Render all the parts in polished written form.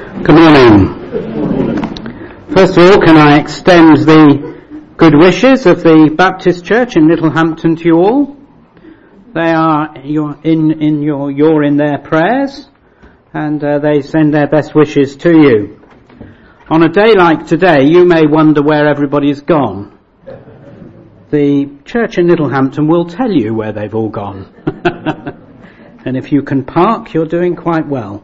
Good morning. First of all, can I extend the good wishes of the Baptist Church in Littlehampton to you all? You're in their prayers, and they send their best wishes to you. On a day like today, you may wonder where everybody's gone. The church in Littlehampton will tell you where they've all gone. And if you can park, you're doing quite well.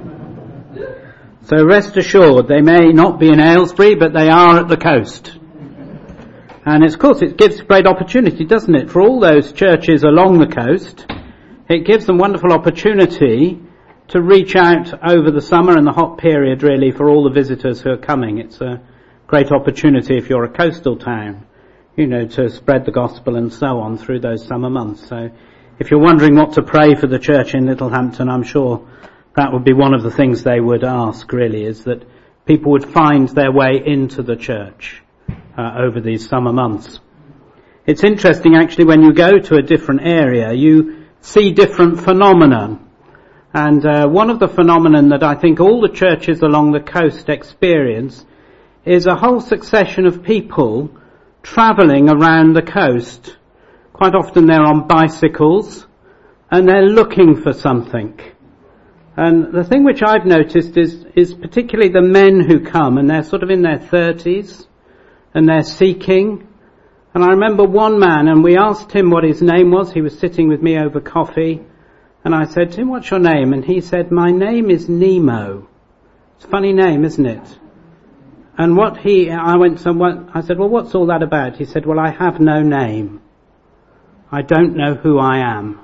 So rest assured, they may not be in Aylesbury, but they are at the coast. And of course it gives great opportunity, doesn't it, for all those churches along the coast. It gives them wonderful opportunity to reach out over the summer and the hot period, really, for all the visitors who are coming. It's a great opportunity if you're a coastal town, to spread the gospel and so on through those summer months. So if you're wondering what to pray for the church in Littlehampton, I'm sure that would be one of the things they would ask, really, is that people would find their way into the church over these summer months. It's interesting, actually, when you go to a different area, you see different phenomena. And one of the phenomena that I think all the churches along the coast experience is a whole succession of people travelling around the coast. Quite often they're on bicycles and they're looking for something. And the thing which I've noticed is particularly the men who come, and they're sort of in their 30s, and they're seeking. And I remember one man, and we asked him what his name was. He was sitting with me over coffee, and I said to him, "What's your name?" And he said, "My name is Nemo." It's a funny name, isn't it? And I said, "Well, what's all that about?" He said, "Well, I have no name. I don't know who I am."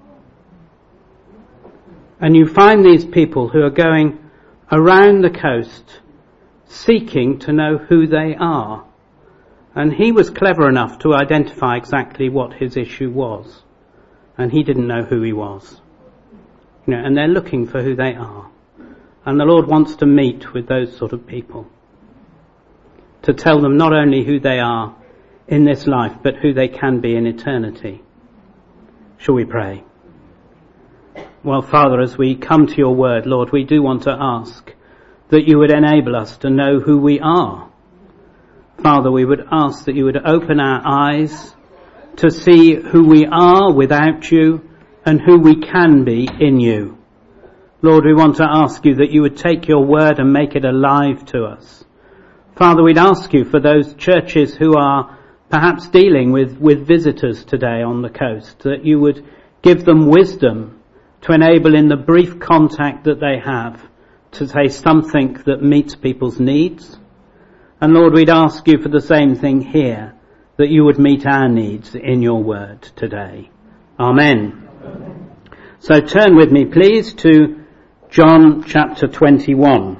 And you find these people who are going around the coast seeking to know who they are. And he was clever enough to identify exactly what his issue was. And he didn't know who he was. And they're looking for who they are. And the Lord wants to meet with those sort of people. To tell them not only who they are in this life, but who they can be in eternity. Shall we pray? Well, Father, as we come to your word, Lord, we do want to ask that you would enable us to know who we are. Father, we would ask that you would open our eyes to see who we are without you and who we can be in you. Lord, we want to ask you that you would take your word and make it alive to us. Father, we'd ask you for those churches who are perhaps dealing with visitors today on the coast, that you would give them wisdom to enable in the brief contact that they have to say something that meets people's needs. And Lord, we'd ask you for the same thing here, that you would meet our needs in your word today. Amen. So turn with me, please, to John chapter 21.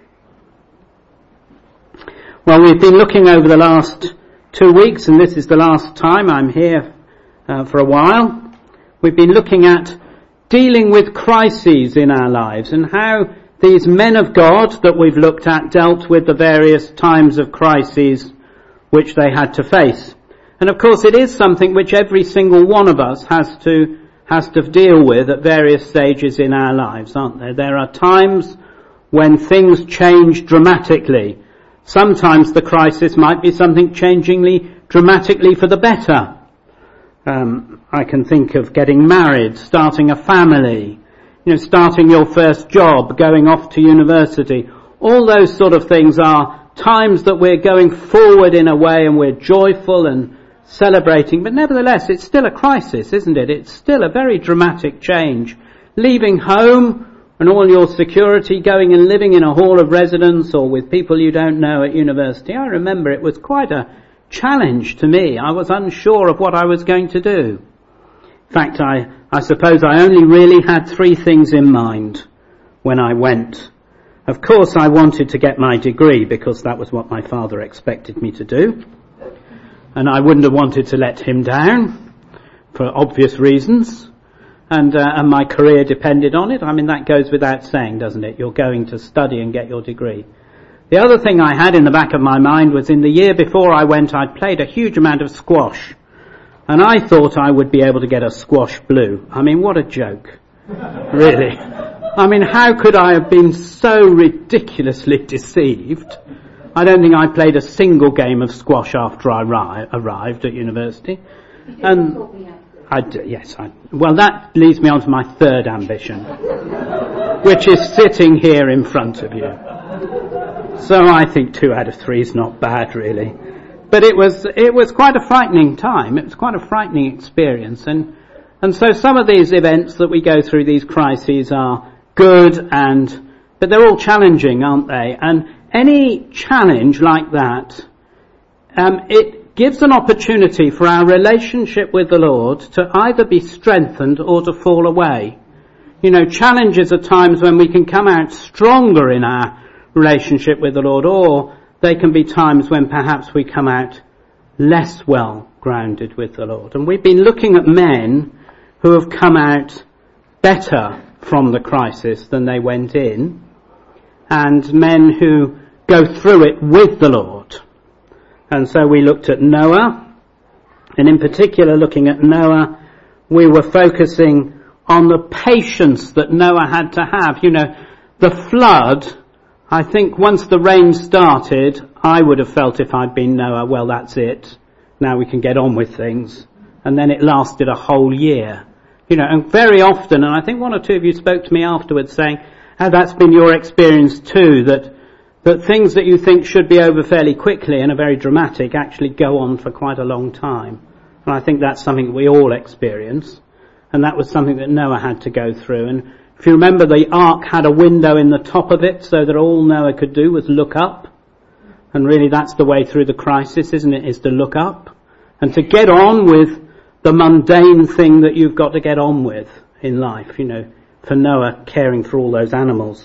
Well, we've been looking over the last 2 weeks, and this is the last time I'm here for a while. We've been looking at dealing with crises in our lives and how these men of God that we've looked at dealt with the various times of crises which they had to face. And of course it is something which every single one of us has to deal with at various stages in our lives, aren't there? There are times when things change dramatically. Sometimes the crisis might be something changingly dramatically for the better. I can think of getting married, starting a family, starting your first job, going off to university. All those sort of things are times that we're going forward in a way and we're joyful and celebrating. But nevertheless, it's still a crisis, isn't it? It's still a very dramatic change. Leaving home and all your security, going and living in a hall of residence or with people you don't know at university. I remember it was quite a challenge to me. I was unsure of what I was going to do. In fact, I suppose I only really had 3 things in mind when I went. Of course, I wanted to get my degree because that was what my father expected me to do. And I wouldn't have wanted to let him down for obvious reasons. And my career depended on it. I mean, that goes without saying, doesn't it? You're going to study and get your degree. The other thing I had in the back of my mind was in the year before I went, I'd played a huge amount of squash. And I thought I would be able to get a squash blue. I mean, what a joke. Really. I mean, how could I have been so ridiculously deceived? I don't think I played a single game of squash after I arrived at university. And well, that leads me on to my third ambition, which is sitting here in front of you. So I think 2 out of 3 is not bad, really. But it was quite a frightening time. It was quite a frightening experience. And so some of these events that we go through, these crises, are good, but they're all challenging, aren't they? And any challenge like that, it gives an opportunity for our relationship with the Lord to either be strengthened or to fall away. You know, challenges are times when we can come out stronger in our relationship with the Lord, or they can be times when perhaps we come out less well grounded with the Lord. And we've been looking at men who have come out better from the crisis than they went in, and men who go through it with the Lord. And so we looked at Noah, and in particular looking at Noah, we were focusing on the patience that Noah had to have. You know, the flood, I think once the rain started, I would have felt if I'd been Noah, well, that's it. Now we can get on with things. And then it lasted a whole year. You know, and very often, and I think 1 or 2 of you spoke to me afterwards saying how that's been your experience too, that things that you think should be over fairly quickly and are very dramatic actually go on for quite a long time. And I think that's something that we all experience. And that was something that Noah had to go through. And if you remember, the ark had a window in the top of it so that all Noah could do was look up. And really that's the way through the crisis, isn't it? Is to look up and to get on with the mundane thing that you've got to get on with in life, you know, for Noah caring for all those animals.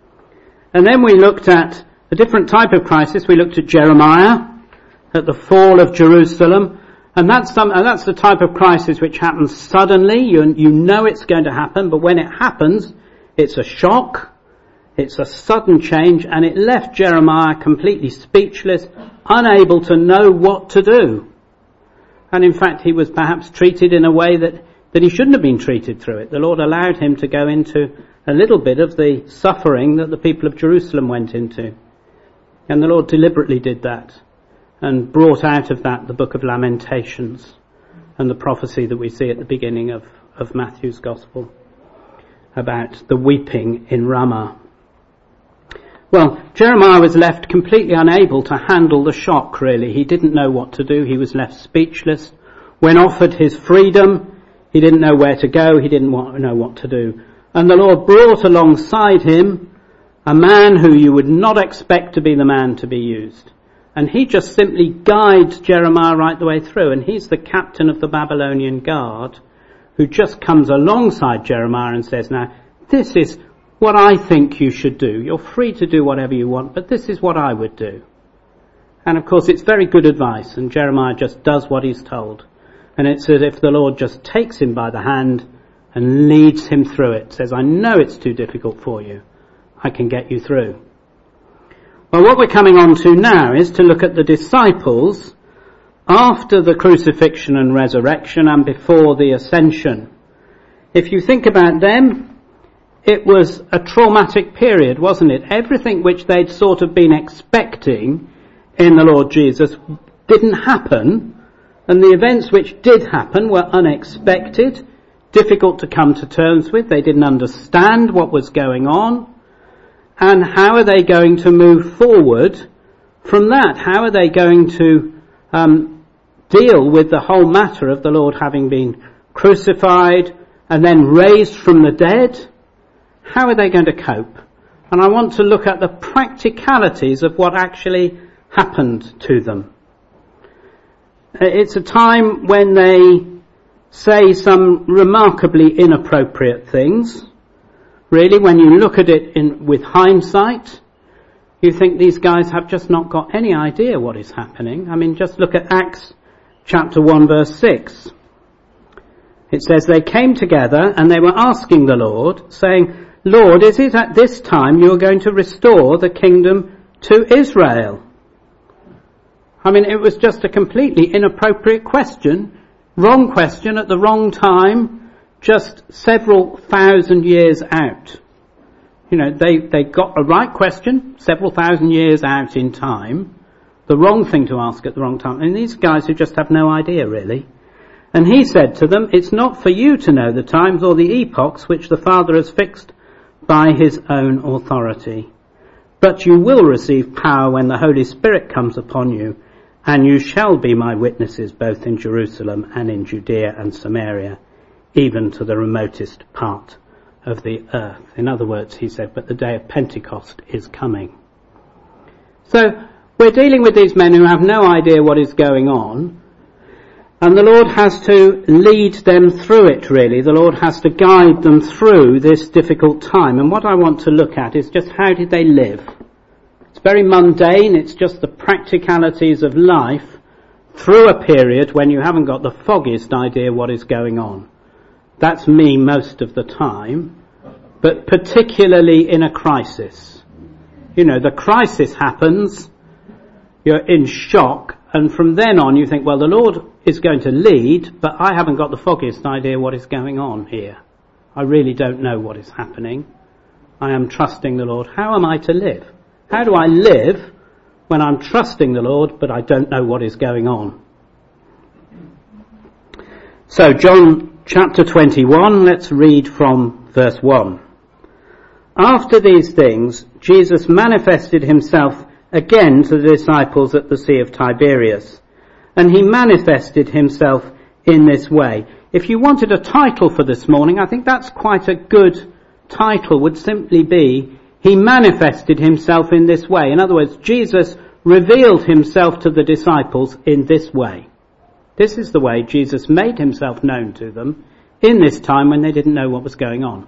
And then we looked at a different type of crisis. We looked at Jeremiah, at the fall of Jerusalem. And that's the type of crisis which happens suddenly. You know it's going to happen, but when it happens, it's a shock. It's a sudden change, and it left Jeremiah completely speechless, unable to know what to do. And in fact, he was perhaps treated in a way that he shouldn't have been treated through it. The Lord allowed him to go into a little bit of the suffering that the people of Jerusalem went into. And the Lord deliberately did that and brought out of that the book of Lamentations and the prophecy that we see at the beginning of Matthew's Gospel about the weeping in Ramah. Well, Jeremiah was left completely unable to handle the shock, really. He didn't know what to do. He was left speechless. When offered his freedom, he didn't know where to go. He didn't know what to do. And the Lord brought alongside him a man who you would not expect to be the man to be used. And he just simply guides Jeremiah right the way through. And he's the captain of the Babylonian guard who just comes alongside Jeremiah and says, now, this is what I think you should do. You're free to do whatever you want, but this is what I would do. And of course, it's very good advice, and Jeremiah just does what he's told. And it's as if the Lord just takes him by the hand and leads him through it. Says, I know it's too difficult for you. I can get you through. Well, what we're coming on to now is to look at the disciples after the crucifixion and resurrection and before the ascension. If you think about them, it was a traumatic period, wasn't it? Everything which they'd sort of been expecting in the Lord Jesus didn't happen, and the events which did happen were unexpected, difficult to come to terms with. They didn't understand what was going on. And how are they going to move forward from that? How are they going to deal with the whole matter of the Lord having been crucified and then raised from the dead? How are they going to cope? And I want to look at the practicalities of what actually happened to them. It's a time when they say some remarkably inappropriate things. Really, when you look at it with hindsight, you think these guys have just not got any idea what is happening. I mean, just look at Acts chapter 1 verse 6. It says, they came together and they were asking the Lord, saying, Lord, is it at this time you are going to restore the kingdom to Israel? I mean, it was just a completely inappropriate question, wrong question at the wrong time, just several thousand years out. They got a right question several thousand years out in time, the wrong thing to ask at the wrong time. And these guys who just have no idea, really. And he said to them, it's not for you to know the times or the epochs which the Father has fixed by his own authority. But you will receive power when the Holy Spirit comes upon you, and you shall be my witnesses both in Jerusalem and in Judea and Samaria, even to the remotest part of the earth. In other words, he said, but the day of Pentecost is coming. So we're dealing with these men who have no idea what is going on, and the Lord has to lead them through it, really. The Lord has to guide them through this difficult time. And what I want to look at is just how did they live? It's very mundane. It's just the practicalities of life through a period when you haven't got the foggiest idea what is going on. That's me most of the time, but particularly in a crisis. The crisis happens, you're in shock, and from then on you think, well, the Lord is going to lead, but I haven't got the foggiest idea what is going on here. I really don't know what is happening. I am trusting the Lord. How am I to live? How do I live when I'm trusting the Lord, but I don't know what is going on? So John chapter 21, let's read from verse 1. After these things, Jesus manifested himself again to the disciples at the Sea of Tiberias. And he manifested himself in this way. If you wanted a title for this morning, I think that's quite a good title, would simply be, he manifested himself in this way. In other words, Jesus revealed himself to the disciples in this way. This is the way Jesus made himself known to them in this time when they didn't know what was going on.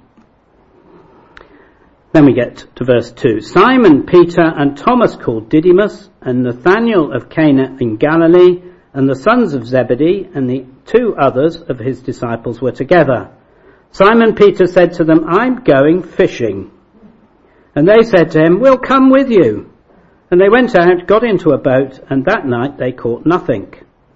Then we get to verse 2. Simon, Peter, and Thomas called Didymus, and Nathanael of Cana in Galilee, and the sons of Zebedee, and the two others of his disciples were together. Simon Peter said to them, I'm going fishing. And they said to him, we'll come with you. And they went out, got into a boat, and that night they caught nothing.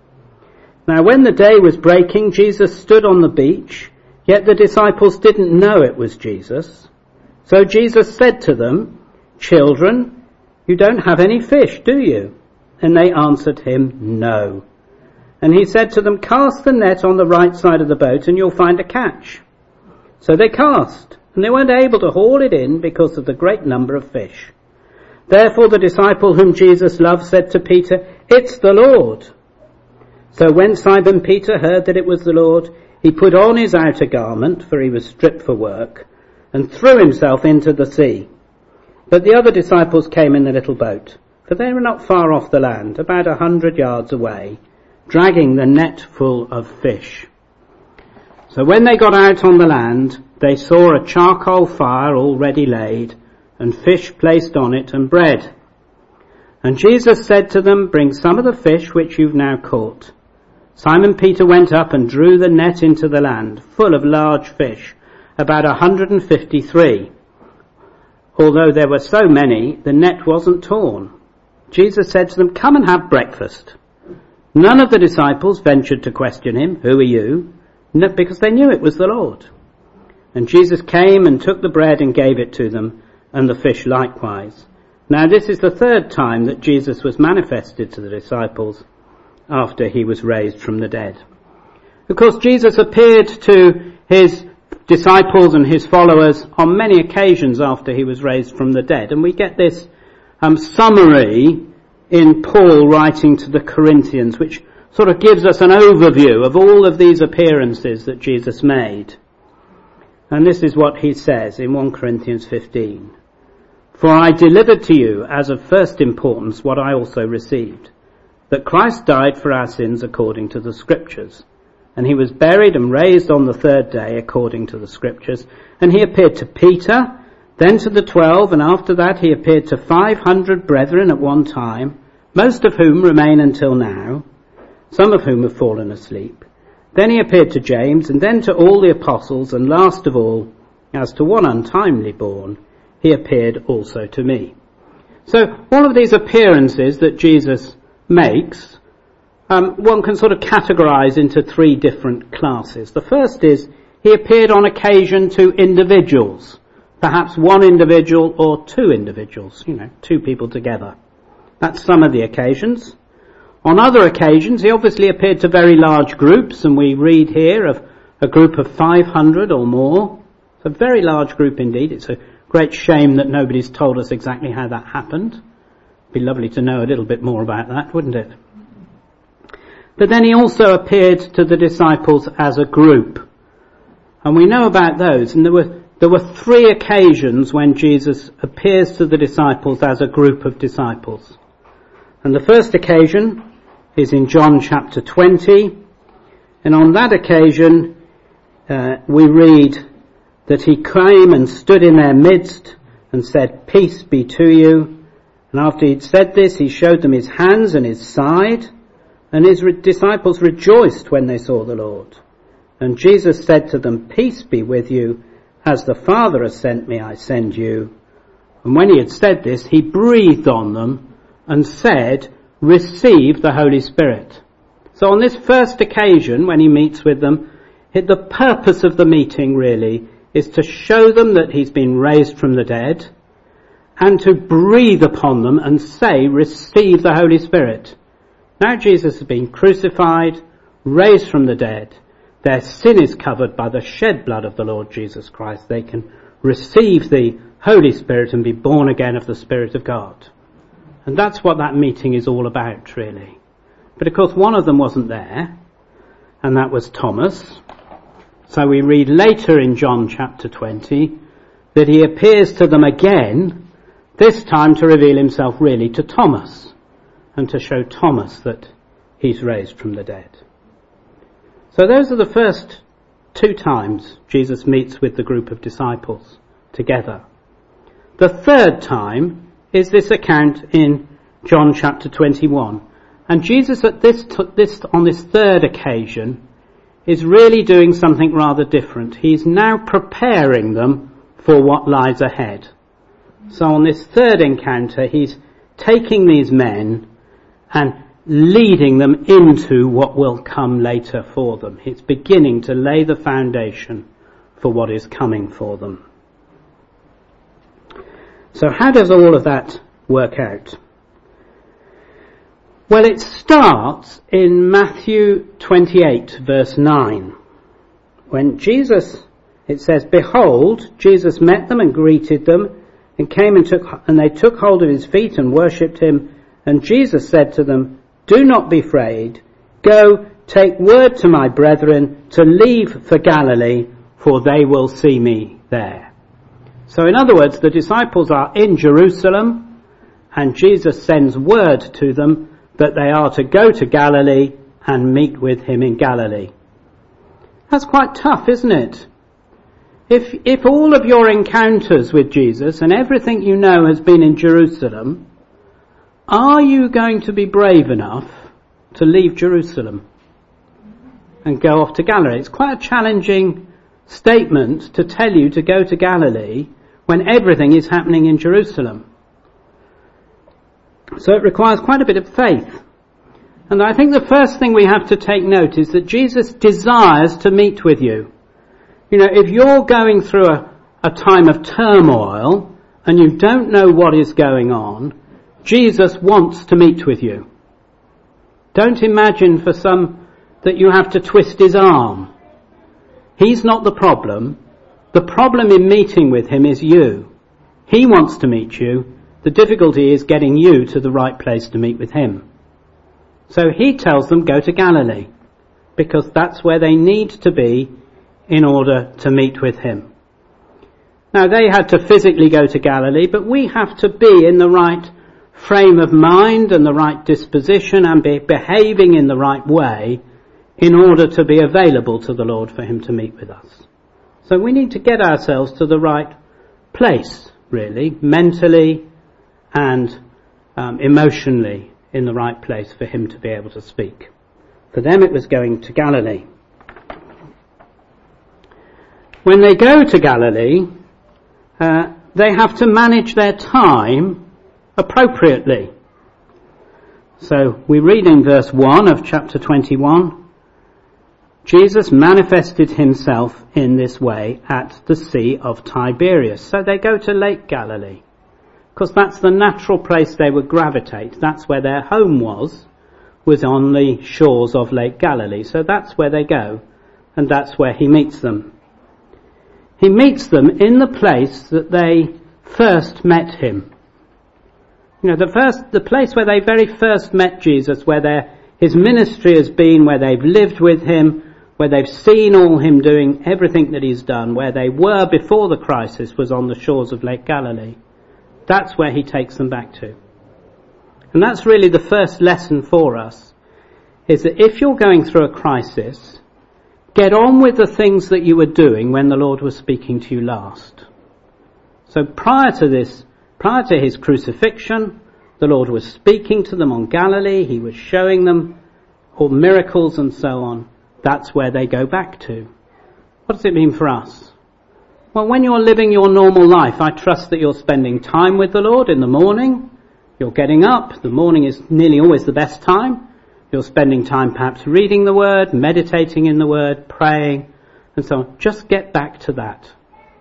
Now when the day was breaking, Jesus stood on the beach, yet the disciples didn't know it was Jesus. So Jesus said to them, children, you don't have any fish, do you? And they answered him, no. And he said to them, cast the net on the right side of the boat and you'll find a catch. So they cast, and they weren't able to haul it in because of the great number of fish. Therefore the disciple whom Jesus loved said to Peter, it's the Lord. So when Simon Peter heard that it was the Lord, he put on his outer garment, for he was stripped for work, and threw himself into the sea. But the other disciples came in the little boat, for they were not far off the land, about 100 yards away, dragging the net full of fish. So when they got out on the land, they saw a charcoal fire already laid, and fish placed on it, and bread. And Jesus said to them, bring some of the fish which you've now caught. Simon Peter went up and drew the net into the land, full of large fish, about 153. Although there were so many, the net wasn't torn. Jesus said to them, come and have breakfast. None of the disciples ventured to question him, who are you? No, because they knew it was the Lord. And Jesus came and took the bread and gave it to them, and the fish likewise. Now this is the third time that Jesus was manifested to the disciples after he was raised from the dead. Of course, Jesus appeared to his disciples and his followers on many occasions after he was raised from the dead. And we get this summary in Paul writing to the Corinthians, which sort of gives us an overview of all of these appearances that Jesus made. And this is what he says in 1 Corinthians 15. For I delivered to you as of first importance what I also received, that Christ died for our sins according to the Scriptures, and he was buried and raised on the third day according to the Scriptures, and he appeared to Peter, then to the 12, and after that he appeared to 500 brethren at one time, most of whom remain until now, some of whom have fallen asleep. Then he appeared to James, and then to all the apostles, and last of all, as to one untimely born, he appeared also to me. So all of these appearances that Jesus makes, one can sort of categorize into three different classes. The first is he appeared on occasion to individuals, perhaps one individual or two individuals, two people together. That's some of the occasions. On other occasions, he obviously appeared to very large groups, and we read here of a group of 500 or more. It's a very large group indeed. It's a great shame that nobody's told us exactly how that happened. It'd be lovely to know a little bit more about that, wouldn't it? But then he also appeared to the disciples as a group. And we know about those, and there were 3 occasions when Jesus appears to the disciples as a group of disciples. And the first occasion is in John chapter 20, and on that occasion we read that he came and stood in their midst and said, "Peace be to you." And after he'd said this, he showed them his hands and his side, and his disciples rejoiced when they saw the Lord. And Jesus said to them, "Peace be with you. As the Father has sent me, I send you." And when he had said this, he breathed on them and said, "Receive the Holy Spirit." So on this first occasion, when he meets with them, the purpose of the meeting really is to show them that he's been raised from the dead, and to breathe upon them and say, "Receive the Holy Spirit." Now Jesus has been crucified, raised from the dead. Their sin is covered by the shed blood of the Lord Jesus Christ. They can receive the Holy Spirit and be born again of the Spirit of God. And that's what that meeting is all about, really. But of course, one of them wasn't there, and that was Thomas. So we read later in John chapter 20 that he appears to them again, this time to reveal himself really to Thomas, and to show Thomas that he's raised from the dead. So those are the first 2 times Jesus meets with the group of disciples together. The third time is this account in John chapter 21. And Jesus on this third occasion is really doing something rather different. He's now preparing them for what lies ahead. So on this third encounter, he's taking these men and leading them into what will come later for them. He's beginning to lay the foundation for what is coming for them. So how does all of that work out? Well, it starts in Matthew 28, verse 9. When Jesus, it says, "Behold, Jesus met them and greeted them, and came and they took hold of his feet and worshipped him. And Jesus said to them, 'Do not be afraid. Go, take word to my brethren to leave for Galilee, for they will see me there.'" So in other words, the disciples are in Jerusalem, and Jesus sends word to them that they are to go to Galilee and meet with him in Galilee. That's quite tough, isn't it? If all of your encounters with Jesus and everything you know has been in Jerusalem, are you going to be brave enough to leave Jerusalem and go off to Galilee? It's quite a challenging statement to tell you to go to Galilee when everything is happening in Jerusalem. So it requires quite a bit of faith. And I think the first thing we have to take note is that Jesus desires to meet with you. If you're going through a time of turmoil and you don't know what is going on, Jesus wants to meet with you. Don't imagine for some that you have to twist his arm. He's not the problem. The problem in meeting with him is you. He wants to meet you. The difficulty is getting you to the right place to meet with him. So he tells them, go to Galilee, because that's where they need to be in order to meet with him. Now, they had to physically go to Galilee, but we have to be in the right frame of mind and the right disposition and be behaving in the right way in order to be available to the Lord for him to meet with us. So we need to get ourselves to the right place, really, mentally and emotionally in the right place for him to be able to speak. For them it was going to Galilee. When they go to Galilee, they have to manage their time appropriately. So we read in verse 1 of chapter 21, Jesus manifested himself in this way at the Sea of Tiberias. So they go to Lake Galilee, because that's the natural place they would gravitate. That's where their home was on the shores of Lake Galilee. So that's where they go, and that's where he meets them. He meets them in the place that they first met him. You know, the place where they very first met Jesus, where his ministry has been, where they've lived with him, where they've seen all him doing everything that he's done, where they were before the crisis was on the shores of Lake Galilee. That's where he takes them back to. And that's really the first lesson for us, is that if you're going through a crisis, get on with the things that you were doing when the Lord was speaking to you last. So prior to his crucifixion, the Lord was speaking to them on Galilee. He was showing them all miracles and so on. That's where they go back to. What does it mean for us? Well, when you're living your normal life, I trust that you're spending time with the Lord in the morning. You're getting up. The morning is nearly always the best time. You're spending time perhaps reading the Word, meditating in the Word, praying, and so on. Just get back to that.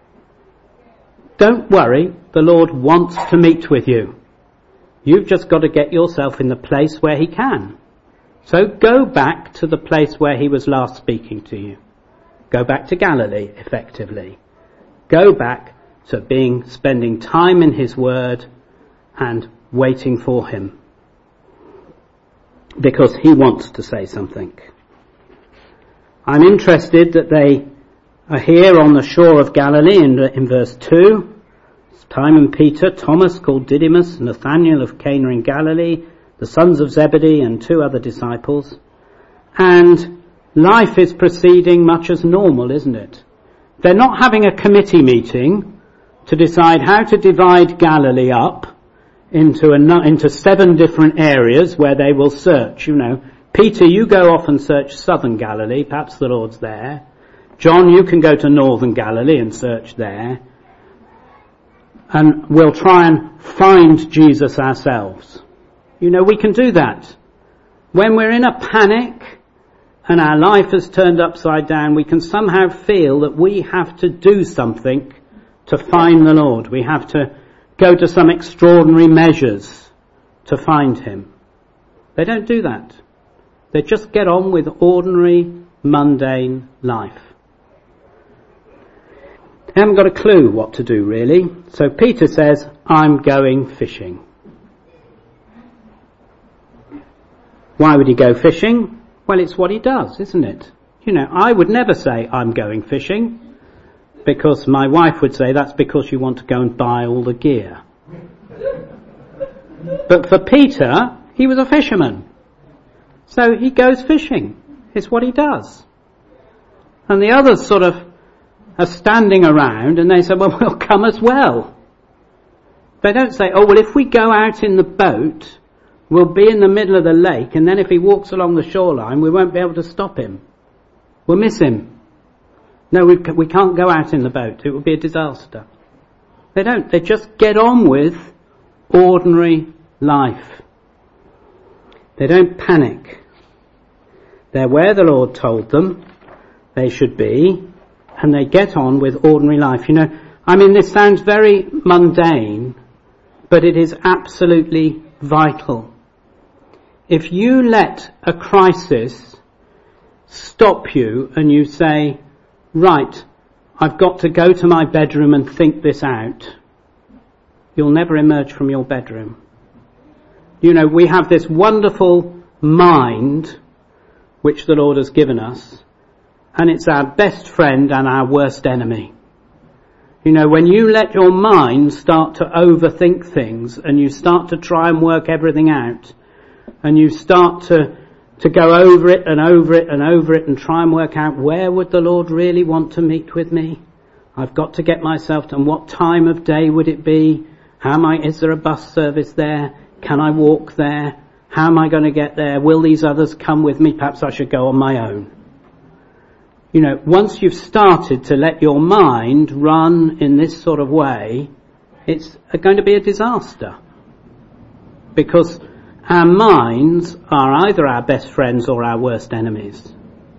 Don't worry, the Lord wants to meet with you. You've just got to get yourself in the place where he can. So go back to the place where he was last speaking to you. Go back to Galilee, effectively. Go back to spending time in his Word and waiting for him, because he wants to say something. I'm interested that they are here on the shore of Galilee in verse 2. Simon Peter, Thomas called Didymus, Nathanael of Cana in Galilee, the sons of Zebedee and 2 other disciples. And life is proceeding much as normal, isn't it? They're not having a committee meeting to decide how to divide Galilee up into 7 different areas where they will search. You know, Peter, you go off and search southern Galilee, perhaps the Lord's there. John, you can go to northern Galilee and search there. And we'll try and find Jesus ourselves. You know, we can do that. When we're in a panic and our life has turned upside down, we can somehow feel that we have to do something to find the Lord. We have to go to some extraordinary measures to find him. They don't do that. They just get on with ordinary, mundane life. They haven't got a clue what to do, really. So Peter says, I'm going fishing. Why would he go fishing? Well, it's what he does, isn't it? You know, I would never say I'm going fishing, because my wife would say that's because you want to go and buy all the gear. But for Peter, he was a fisherman. So he goes fishing. It's what he does. And the others sort of are standing around and they say, well, we'll come as well. They don't say, oh, well, if we go out in the boat, we'll be in the middle of the lake, and then if he walks along the shoreline, we won't be able to stop him. We'll miss him. No, we can't go out in the boat. It would be a disaster. They don't. They just get on with ordinary life. They don't panic. They're where the Lord told them they should be, and they get on with ordinary life. You know, I mean, this sounds very mundane, but it is absolutely vital. If you let a crisis stop you and you say, right, I've got to go to my bedroom and think this out, you'll never emerge from your bedroom. You know, we have this wonderful mind which the Lord has given us, and it's our best friend and our worst enemy. You know, when you let your mind start to overthink things and you start to try and work everything out, and you start to go over it and over it and over it and try and work out, where would the Lord really want to meet with me? I've got to get myself to, and what time of day would it be? Is there a bus service there? Can I walk there? How am I going to get there? Will these others come with me? Perhaps I should go on my own. You know, once you've started to let your mind run in this sort of way, it's going to be a disaster. Because our minds are either our best friends or our worst enemies.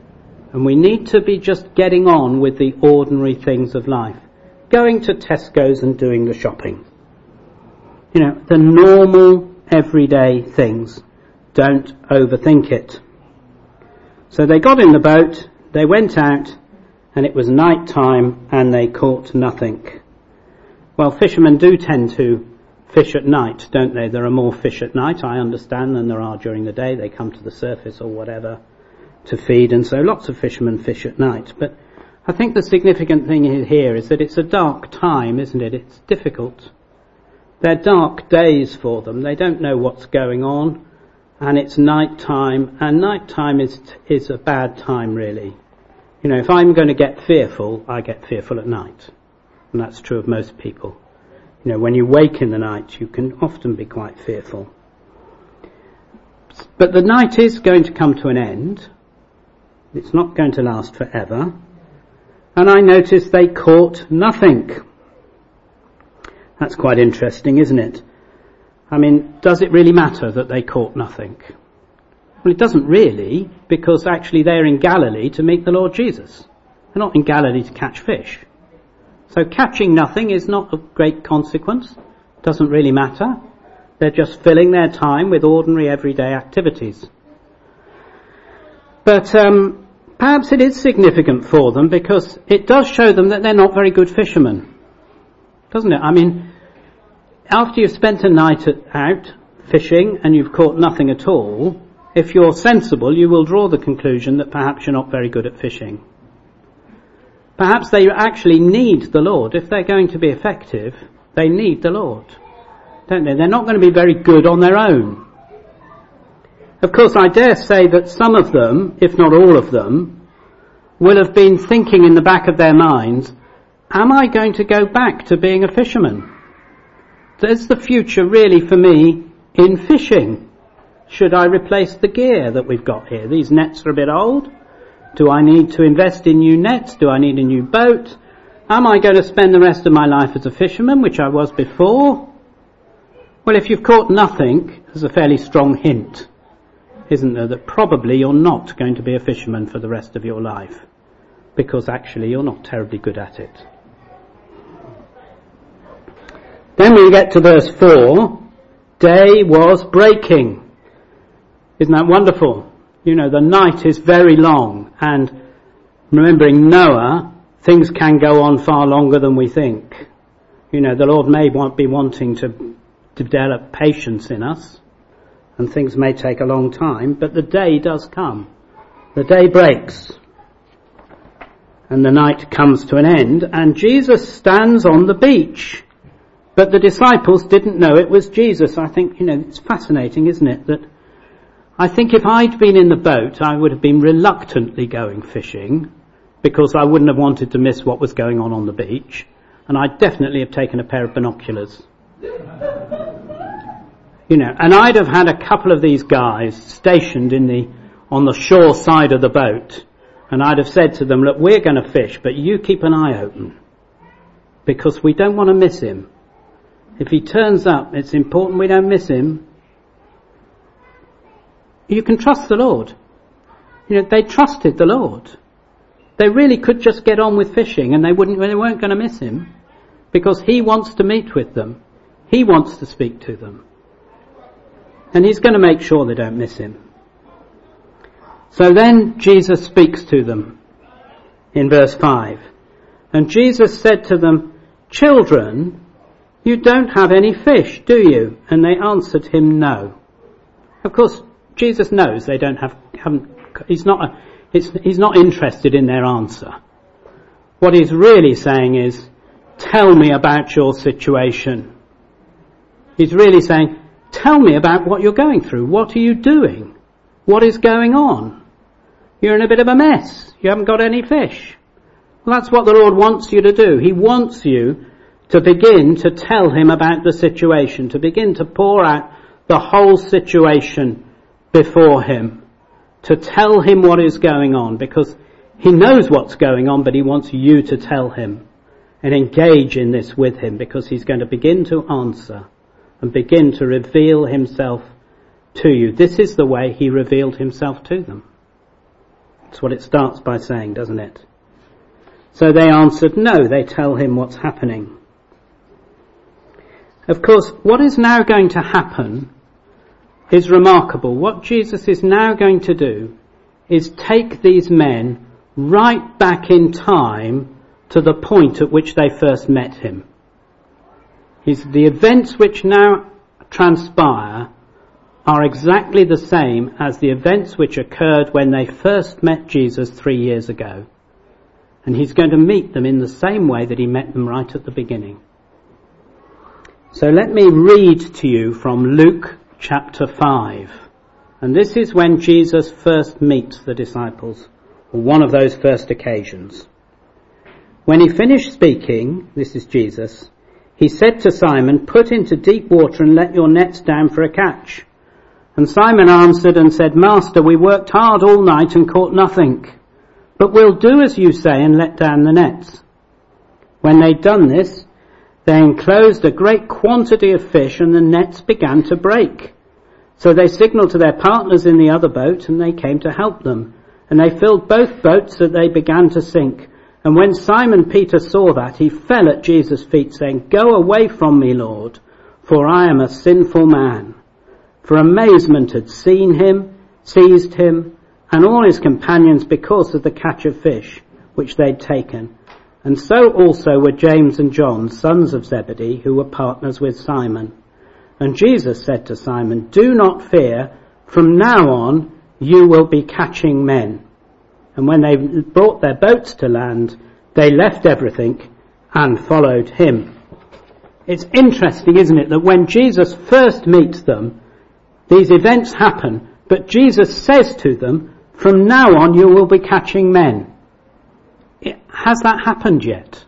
And we need to be just getting on with the ordinary things of life. Going to Tesco's and doing the shopping. You know, the normal, everyday things. Don't overthink it. So they got in the boat, they went out, and it was night time, and they caught nothing. Well, fishermen do tend to fish at night, don't they? There are more fish at night, I understand, than there are during the day. They come to the surface or whatever to feed, and so lots of fishermen fish at night. But I think the significant thing here is that it's a dark time, isn't it? It's difficult. They're dark days for them. They don't know what's going on, and it's night time, and night time is a bad time, really. You know, if I'm going to get fearful, I get fearful at night. And that's true of most people. You know, when you wake in the night, you can often be quite fearful. But the night is going to come to an end. It's not going to last forever. And I noticed they caught nothing. That's quite interesting, isn't it? I mean, does it really matter that they caught nothing? Well, it doesn't really, because actually they're in Galilee to meet the Lord Jesus. They're not in Galilee to catch fish. So catching nothing is not of great consequence. Doesn't really matter. They're just filling their time with ordinary everyday activities. But perhaps it is significant for them because it does show them that they're not very good fishermen. Doesn't it? I mean, after you've spent a night out fishing and you've caught nothing at all, if you're sensible, you will draw the conclusion that perhaps you're not very good at fishing. Perhaps they actually need the Lord. If they're going to be effective, they need the Lord, don't they? They're not going to be very good on their own. Of course, I dare say that some of them, if not all of them, will have been thinking in the back of their minds, am I going to go back to being a fisherman? Is the future really for me in fishing? Should I replace the gear that we've got here? These nets are a bit old. Do I need to invest in new nets? Do I need a new boat? Am I going to spend the rest of my life as a fisherman, which I was before? Well, if you've caught nothing, there's a fairly strong hint, isn't there, that probably you're not going to be a fisherman for the rest of your life, because actually you're not terribly good at it. Then we get to verse 4, day was breaking. Isn't that wonderful? You know, the night is very long, and remembering Noah, things can go on far longer than we think. You know, the Lord may be wanting to develop patience in us, and things may take a long time, but the day does come. The day breaks, and the night comes to an end, and Jesus stands on the beach. But the disciples didn't know it was Jesus. I think, you know, it's fascinating, isn't it, that I think if I'd been in the boat, I would have been reluctantly going fishing because I wouldn't have wanted to miss what was going on the beach. And I'd definitely have taken a pair of binoculars. You know, and I'd have had a couple of these guys stationed on the shore side of the boat. And I'd have said to them, look, we're going to fish, but you keep an eye open because we don't want to miss him. If he turns up, it's important we don't miss him. You can trust the Lord. You know, they trusted the Lord. They really could just get on with fishing and they weren't going to miss him because he wants to meet with them. He wants to speak to them. And he's going to make sure they don't miss him. So then Jesus speaks to them in verse 5. And Jesus said to them, children, you don't have any fish, do you? And they answered him, no. Of course, Jesus knows they he's not interested in their answer. What he's really saying is, tell me about your situation. He's really saying, tell me about what you're going through. What are you doing? What is going on? You're in a bit of a mess. You haven't got any fish. Well, that's what the Lord wants you to do. He wants you to begin to tell him about the situation, to begin to pour out the whole situation before him, to tell him what is going on, because he knows what's going on, but he wants you to tell him and engage in this with him, because he's going to begin to answer and begin to reveal himself to you. This is the way he revealed himself to them. That's what it starts by saying, doesn't it? So they answered no. They tell him what's happening. Of course, what is now going to happen is remarkable. What Jesus is now going to do is take these men right back in time to the point at which they first met him. The events which now transpire are exactly the same as the events which occurred when they first met Jesus 3 years ago. And he's going to meet them in the same way that he met them right at the beginning. So let me read to you from Luke chapter 5. And this is when Jesus first meets the disciples, or one of those first occasions. When he finished speaking, this is Jesus, he said to Simon, "Put into deep water and let your nets down for a catch." And Simon answered and said, "Master, we worked hard all night and caught nothing. But we'll do as you say and let down the nets." When they'd done this, they enclosed a great quantity of fish and the nets began to break. So they signaled to their partners in the other boat and they came to help them. And they filled both boats so they began to sink. And when Simon Peter saw that, he fell at Jesus' feet saying, "Go away from me, Lord, for I am a sinful man." For amazement had seized him, and all his companions because of the catch of fish which they'd taken. And so also were James and John, sons of Zebedee, who were partners with Simon. And Jesus said to Simon, "Do not fear, from now on you will be catching men." And when they brought their boats to land, they left everything and followed him. It's interesting, isn't it, that when Jesus first meets them, these events happen, but Jesus says to them, "From now on you will be catching men." Has that happened yet?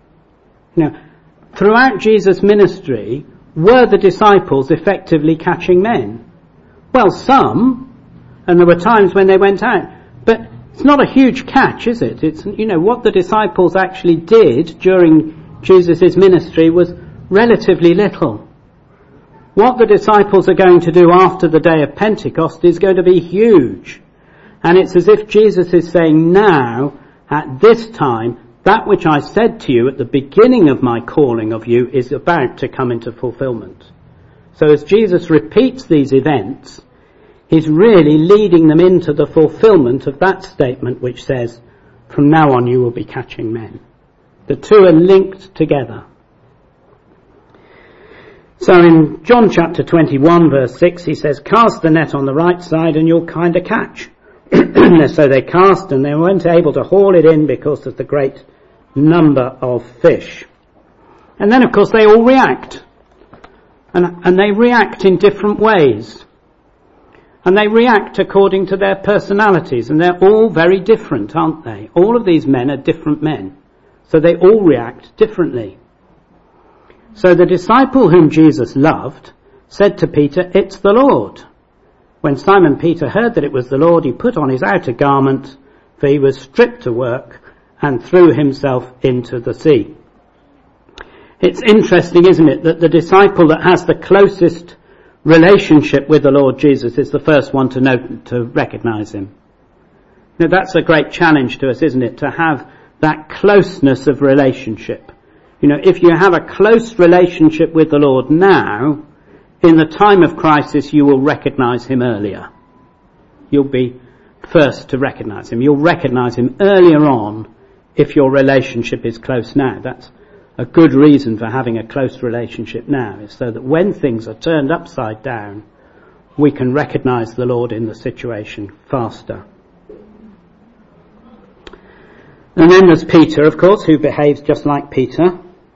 Throughout Jesus' ministry, were the disciples effectively catching men? Well, some, and there were times when they went out, but it's not a huge catch, is it? It's, what the disciples actually did during Jesus' ministry was relatively little. What the disciples are going to do after the day of Pentecost is going to be huge. And it's as if Jesus is saying now, at this time, that which I said to you at the beginning of my calling of you is about to come into fulfillment. So as Jesus repeats these events, he's really leading them into the fulfillment of that statement which says, "From now on you will be catching men." The two are linked together. So in John chapter 21 verse 6 he says, "Cast the net on the right side and you'll kind of catch." So they cast and they weren't able to haul it in because of the great number of fish. And then of course they all react. And they react in different ways. And they react according to their personalities. And they're all very different, aren't they? All of these men are different men. So they all react differently. So the disciple whom Jesus loved said to Peter, "It's the Lord." When Simon Peter heard that it was the Lord, he put on his outer garment, for he was stripped to work, and threw himself into the sea. It's interesting, isn't it, that the disciple that has the closest relationship with the Lord Jesus is the first one to recognize him. That's a great challenge to us, isn't it, to have that closeness of relationship. If you have a close relationship with the Lord now, in the time of crisis you will recognize him earlier. You'll be first to recognize him. You'll recognize him earlier on if your relationship is close now. That's a good reason for having a close relationship now, is so that when things are turned upside down, we can recognize the Lord in the situation faster. And then there's Peter, of course, who behaves just like Peter.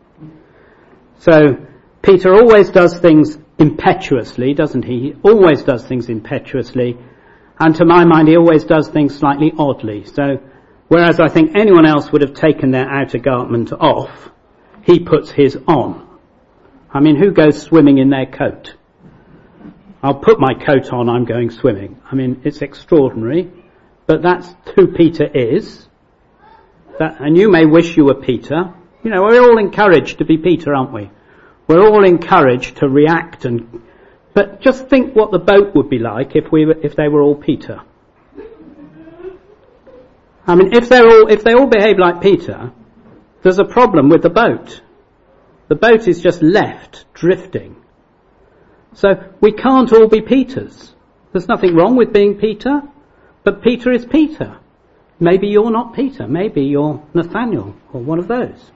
So Peter always does things impetuously, doesn't he? He always does things impetuously. And to my mind, he always does things slightly oddly. So whereas I think anyone else would have taken their outer garment off, he puts his on. I mean, who goes swimming in their coat? I'll put my coat on, I'm going swimming. I mean, it's extraordinary, but that's who Peter is. And you may wish you were Peter. We're all encouraged to be Peter, aren't we? We're all encouraged to react, but just think what the boat would be like if they were all Peter. I mean, if they all behave like Peter, there's a problem with the boat. The boat is just left drifting. So we can't all be Peters. There's nothing wrong with being Peter, but Peter is Peter. Maybe you're not Peter. Maybe you're Nathaniel or one of those.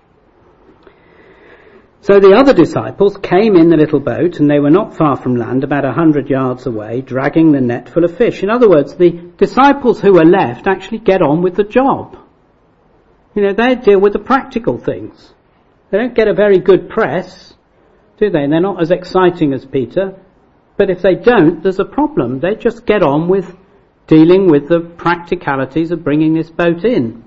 So the other disciples came in the little boat, and they were not far from land, about 100 yards away, dragging the net full of fish. In other words, the disciples who were left actually get on with the job. You know, they deal with the practical things. They don't get a very good press, do they? They're not as exciting as Peter. But if they don't, there's a problem. They just get on with dealing with the practicalities of bringing this boat in.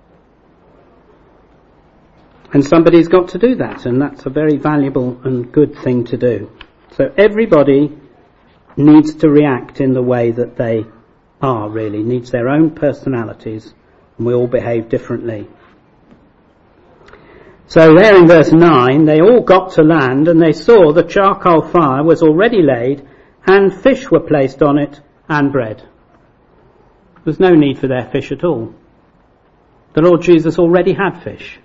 And somebody's got to do that, and that's a very valuable and good thing to do. So everybody needs to react in the way that they are, really, needs their own personalities, and we all behave differently. So there in verse 9, they all got to land, and they saw the charcoal fire was already laid, and fish were placed on it, and bread. There's no need for their fish at all. The Lord Jesus already had fish.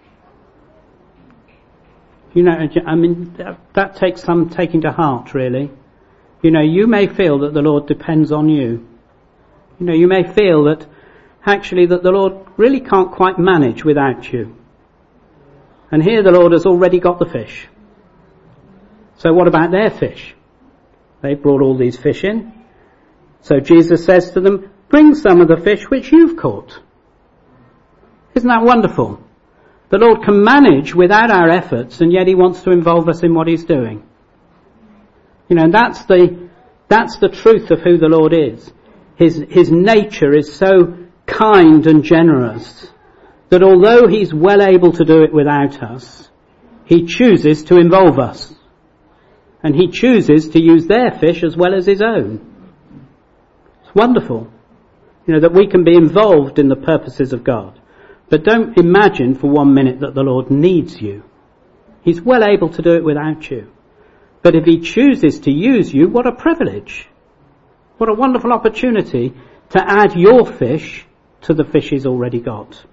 You know, I mean, that takes some taking to heart, really. You know, you may feel that the Lord depends on you. You know, you may feel that actually that the Lord really can't quite manage without you. And here the Lord has already got the fish. So what about their fish? They brought all these fish in. So Jesus says to them, bring some of the fish which you've caught. Isn't that wonderful? The Lord can manage without our efforts, and yet he wants to involve us in what he's doing. You know, that's the truth of who the Lord is. His nature is so kind and generous that although he's well able to do it without us, he chooses to involve us. And he chooses to use their fish as well as his own. It's wonderful, you know, that we can be involved in the purposes of God. But don't imagine for 1 minute that the Lord needs you. He's well able to do it without you. But if he chooses to use you, what a privilege. What a wonderful opportunity to add your fish to the fish he's already got.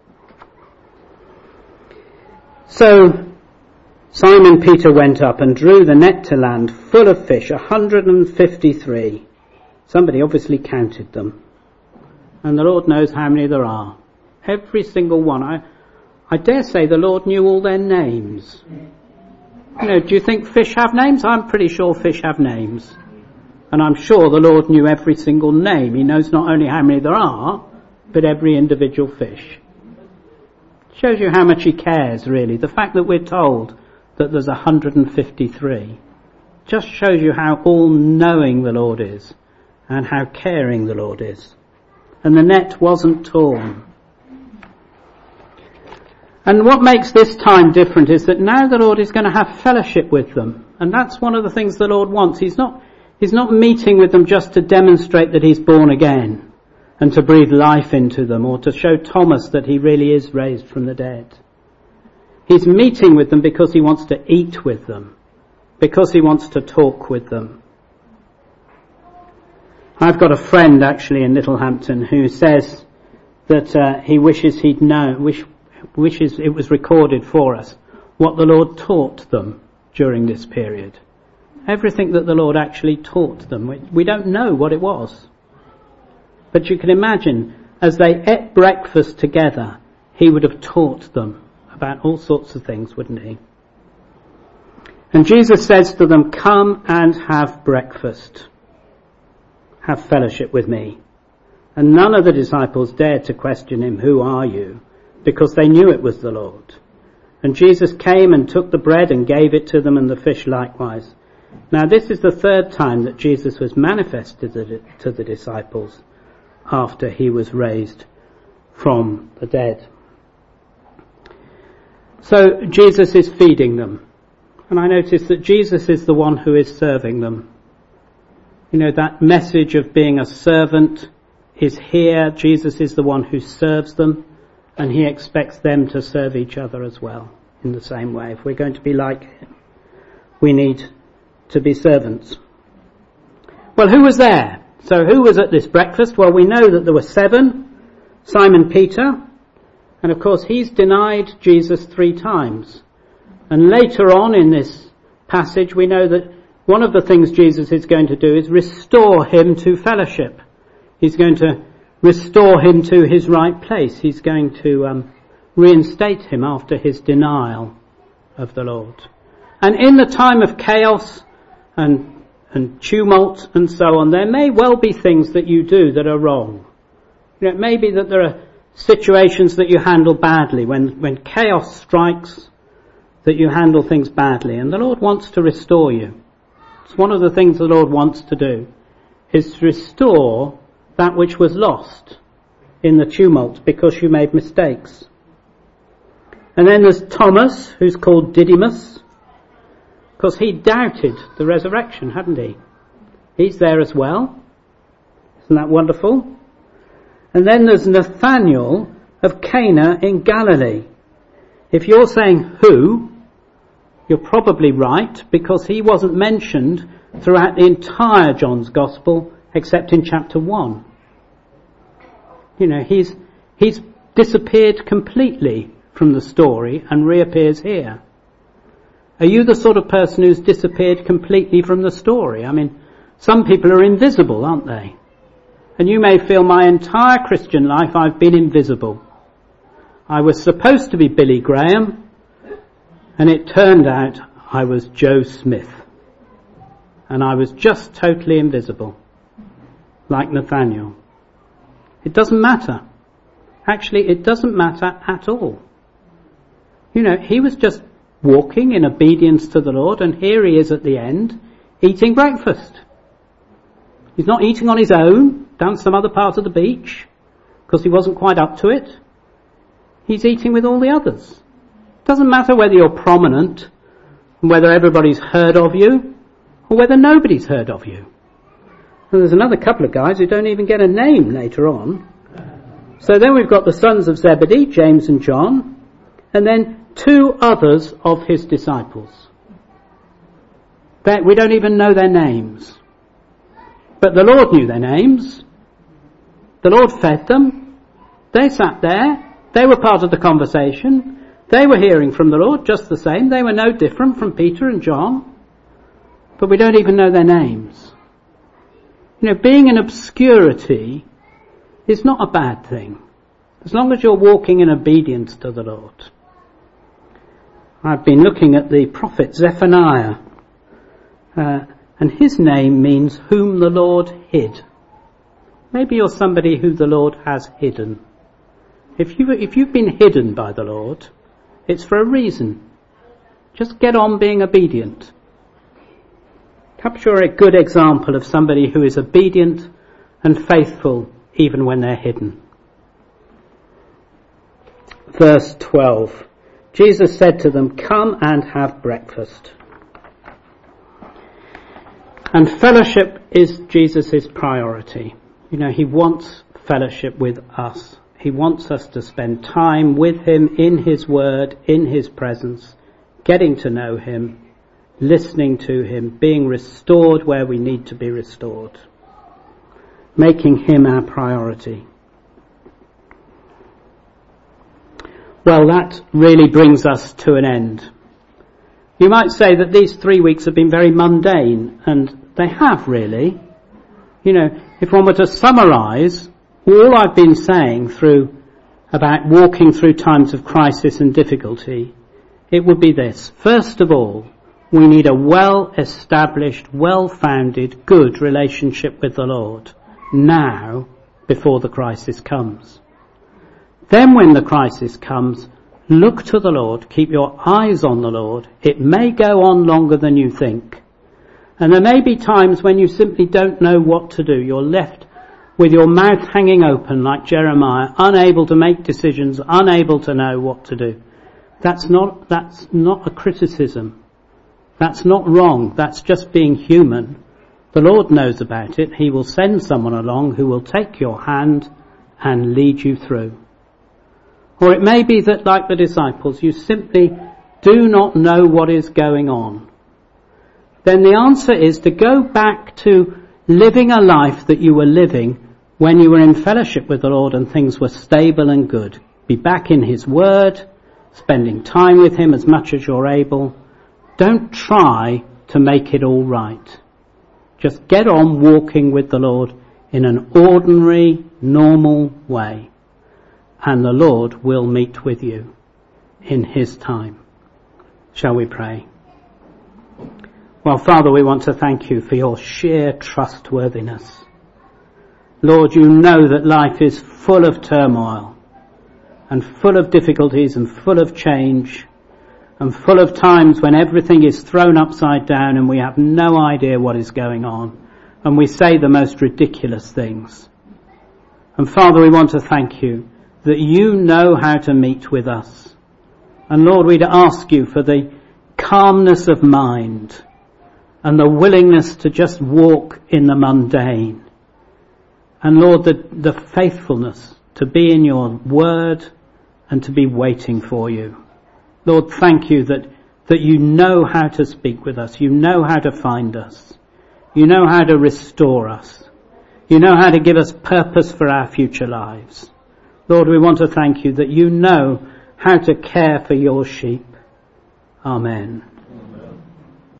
So Simon Peter went up and drew the net to land full of fish, 153. Somebody obviously counted them. And the Lord knows how many there are. Every single one. I dare say the Lord knew all their names. You know, do you think fish have names? I'm pretty sure fish have names. And I'm sure the Lord knew every single name. He knows not only how many there are, but every individual fish. Shows you how much he cares, really. The fact that we're told that there's 153 just shows you how all-knowing the Lord is and how caring the Lord is. And the net wasn't torn. And what makes this time different is that now the Lord is going to have fellowship with them. And that's one of the things the Lord wants. He's not meeting with them just to demonstrate that he's born again and to breathe life into them or to show Thomas that he really is raised from the dead. He's meeting with them because he wants to eat with them, because he wants to talk with them. I've got a friend actually in Littlehampton who says that he wishes he'd known, wishes it was recorded for us what the Lord taught them during this period. Everything that the Lord actually taught them. We don't know what it was. But you can imagine, as they ate breakfast together, he would have taught them about all sorts of things, wouldn't he? And Jesus says to them, come and have breakfast. Have fellowship with me. And none of the disciples dared to question him, who are you? Because they knew it was the Lord. And Jesus came and took the bread and gave it to them, and the fish likewise. Now this is the third time that Jesus was manifested to the disciples after he was raised from the dead. So Jesus is feeding them. And I notice that Jesus is the one who is serving them. You know, that message of being a servant is here. Jesus is the one who serves them. And he expects them to serve each other as well in the same way. If we're going to be like him, we need to be servants. Well, who was there? So who was at this breakfast? Well, we know that there were 7. Simon Peter, and of course he's denied Jesus 3 times. And later on in this passage we know that one of the things Jesus is going to do is restore him to fellowship. He's going to restore him to his right place. He's going to reinstate him after his denial of the Lord. And in the time of chaos and tumult and so on, there may well be things that you do that are wrong. You know, it may be that there are situations that you handle badly. When chaos strikes, that you handle things badly. And the Lord wants to restore you. It's one of the things the Lord wants to do, is to restore that which was lost in the tumult because you made mistakes. And then there's Thomas, who's called Didymus, because he doubted the resurrection, hadn't he? He's there as well. Isn't that wonderful? And then there's Nathanael of Cana in Galilee. If you're saying who, you're probably right, because he wasn't mentioned throughout the entire John's Gospel except in chapter 1. You know, he's disappeared completely from the story and reappears here. Are you the sort of person who's disappeared completely from the story? I mean, some people are invisible, aren't they? And you may feel my entire Christian life I've been invisible. I was supposed to be Billy Graham, and it turned out I was Joe Smith. And I was just totally invisible, like Nathanael. It doesn't matter. Actually, it doesn't matter at all. You know, he was just walking in obedience to the Lord, and here he is at the end, eating breakfast. He's not eating on his own, down some other part of the beach, because he wasn't quite up to it. He's eating with all the others. It doesn't matter whether you're prominent, and whether everybody's heard of you, or whether nobody's heard of you. And there's another couple of guys who don't even get a name later on. So then we've got the sons of Zebedee, James and John, and then 2 others of his disciples. We don't even know their names. But the Lord knew their names. The Lord fed them. They sat there. They were part of the conversation. They were hearing from the Lord just the same. They were no different from Peter and John. But we don't even know their names. You know, being in obscurity is not a bad thing, as long as you're walking in obedience to the Lord. I've been looking at the prophet Zephaniah, and his name means whom the Lord hid. Maybe you're somebody who the Lord has hidden. If you've been hidden by the Lord, it's for a reason. Just get on being obedient. Perhaps you're a good example of somebody who is obedient and faithful even when they're hidden. Verse 12. Jesus said to them, "Come and have breakfast." And fellowship is Jesus' priority. You know, he wants fellowship with us. He wants us to spend time with him in his word, in his presence, getting to know him, listening to him, being restored where we need to be restored, making him our priority. Well, that really brings us to an end. You might say that these 3 weeks have been very mundane, and they have really. You know, if one were to summarise all I've been saying through about walking through times of crisis and difficulty, it would be this. First of all, we need a well-established, well-founded, good relationship with the Lord now before the crisis comes. Then when the crisis comes, look to the Lord, keep your eyes on the Lord. It may go on longer than you think. And there may be times when you simply don't know what to do. You're left with your mouth hanging open like Jeremiah, unable to make decisions, unable to know what to do. That's not a criticism. That's not wrong. That's just being human. The Lord knows about it. He will send someone along who will take your hand and lead you through. Or it may be that, like the disciples, you simply do not know what is going on. Then the answer is to go back to living a life that you were living when you were in fellowship with the Lord and things were stable and good. Be back in his word, spending time with him as much as you're able. Don't try to make it all right. Just get on walking with the Lord in an ordinary, normal way. And the Lord will meet with you in his time. Shall we pray? Well, Father, we want to thank you for your sheer trustworthiness. Lord, you know that life is full of turmoil and full of difficulties and full of change and full of times when everything is thrown upside down and we have no idea what is going on and we say the most ridiculous things. And Father, we want to thank you that you know how to meet with us. And Lord, we'd ask you for the calmness of mind and the willingness to just walk in the mundane. And Lord, the faithfulness to be in your word and to be waiting for you. Lord, thank you that you know how to speak with us. You know how to find us. You know how to restore us. You know how to give us purpose for our future lives. Lord, we want to thank you that you know how to care for your sheep. Amen.